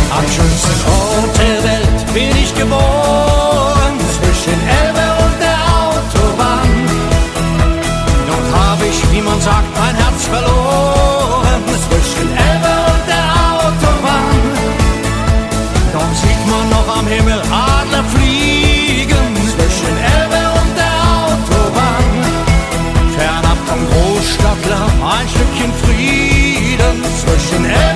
Am schönsten Ort der Welt bin ich geboren, zwischen Elbe und der Autobahn. Dort habe ich, wie man sagt, mein Herz verloren, zwischen Elbe und der Autobahn. Dort sieht man noch am Himmel Adler fliegen, zwischen Elbe und der Autobahn. Fernab vom Großstadtler ein Stückchen Frieden, zwischen Elbe